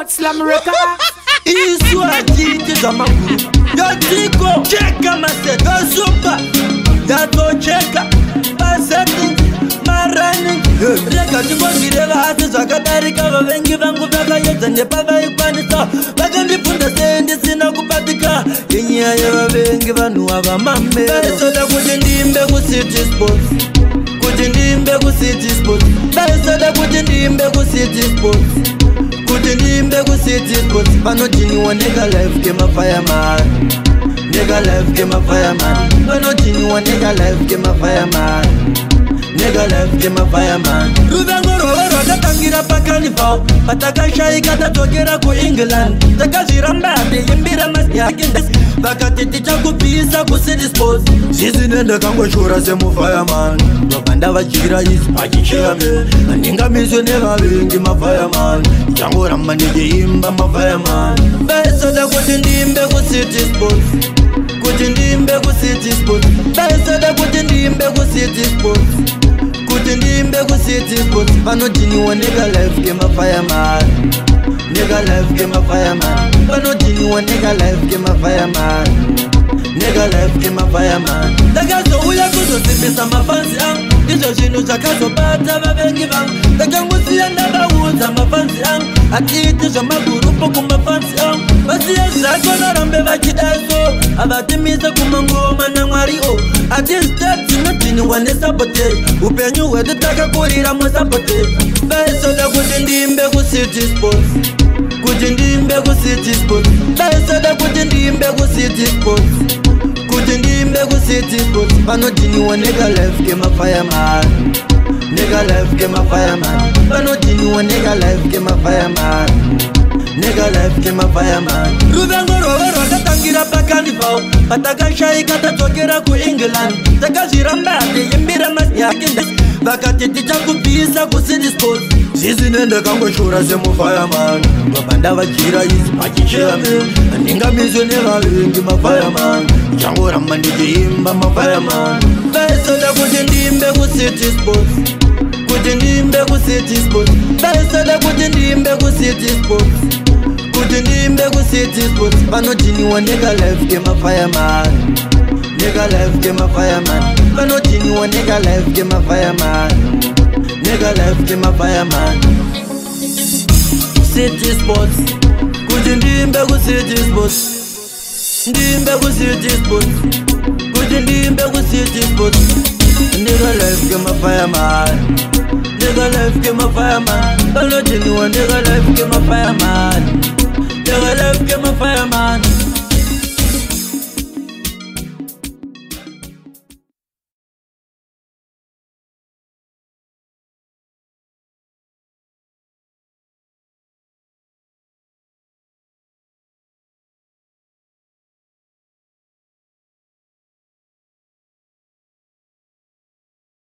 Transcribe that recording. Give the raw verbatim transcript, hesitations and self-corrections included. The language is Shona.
Sport Slam record. Iswati tizama guru Yotiko cheka maset Yosupa Yato cheka Maseting Marani Reka nimo gireva hati Zakadarika Wavengi vangu vaka Yota Nepava ikwanisa Baka nipunda sendi sina kupatika Yenye aye wavengi vanu wava mame Soda kujindimbe ku City Sports Kujindimbe ku City Sports Soda kujindimbe ku City Sports Kujindimbe ku City Sports Pano jini wa nigga life game a fireman Nigga life game a fireman Pano jini wa nigga life game a fireman Nigga life game a fireman Ruvengo roho katangira pa carnival Pataka shai kata tokera ku England Taka ziramba ati yimbira mas yakindes Baka titi chaku pisa ku City Sports Sisi nende kango shura se mu fireman Wapanda wajira isi pachishame Aninga miso nega wingi ma fireman Chango ramba nige imba ma fireman Beso da kujindimbe ku City Sports Kujindimbe ku City Sports Beso da kujindimbe ku City Sports Kujindimbe ku City Sports Pano jini wa nigga life game a fireman Nigga life game a fireman Pano jini wa nigga life game a fireman Nigga life game a fireman Daga so uya kuzo sipisa mafansi ang Iso shinu chakazo bata mabengi bang Daga ngusi ya naba uza mafansi ang Ati itisho magurupo kumafansi ang Basi ya shako na rambe vakidazo Abati misa kumangoma na ngwari o Ati step sinotini wane sabote Upenyu wedu taka kurira mo sabote Beso da kujindimbe ku City Sports Kujindimbe ku City Sports Beso da kujindimbe ku City Sports Kujindimbe ku City Sports Pano jini wa nigga life game a fireman Nigga life game a fireman Pano jini wa nigga life game a fireman Nigga life game a fireman Ruvengo roho katangira pa carnival Pataka shai kata tokera ku England Taka ziramba ati yimbira mas yakindes Baka titi chaku pisa ku City Sports Sisi nende kango shura se mu fireman Wapanda wajira isi pachishame Aninga miso nega wingi ma fireman Chango ramba nige imba ma fireman Beso da kujindimbe ku City Sports Kujindimbe ku City Sports Beso da kujindimbe ku City Sports Kujindimbe ku City Sports Pano jini wa nigga life game a fireman Nigga life game a fireman Pano jini wa nigga life game a fireman Nigga life game a fireman City Sports Kujindimbe ku City Sports Ndimbe ku City Sports Kujindimbe ku City Sports Nigga life game a fireman Nigga life game a fireman Pano jini wa nigga life game a fireman Nigga life game a fireman